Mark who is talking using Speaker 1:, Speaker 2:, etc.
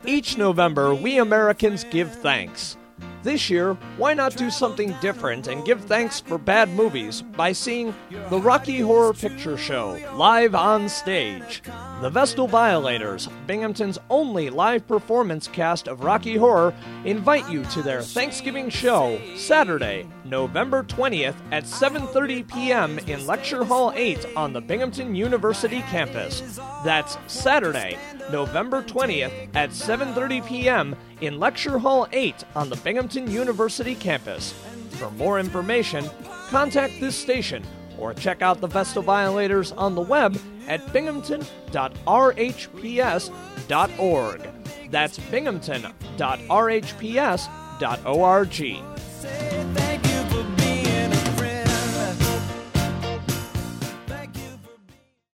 Speaker 1: Each November, we Americans give thanks. This year, why not do something different and give thanks for bad movies by seeing the Rocky Horror Picture Show live on stage? The Vestal Violators, Binghamton's only live performance cast of Rocky Horror, invite you to their Thanksgiving show Saturday, November 20th at 7:30 p.m. in Lecture Hall 8 on the Binghamton University campus. That's Saturday, November 20th at 7:30 p.m. in Lecture Hall 8 on the Binghamton University campus. For more information, contact this station or check out the Vestal Violators on the web at binghamton.rhps.org. That's binghamton.rhps.org.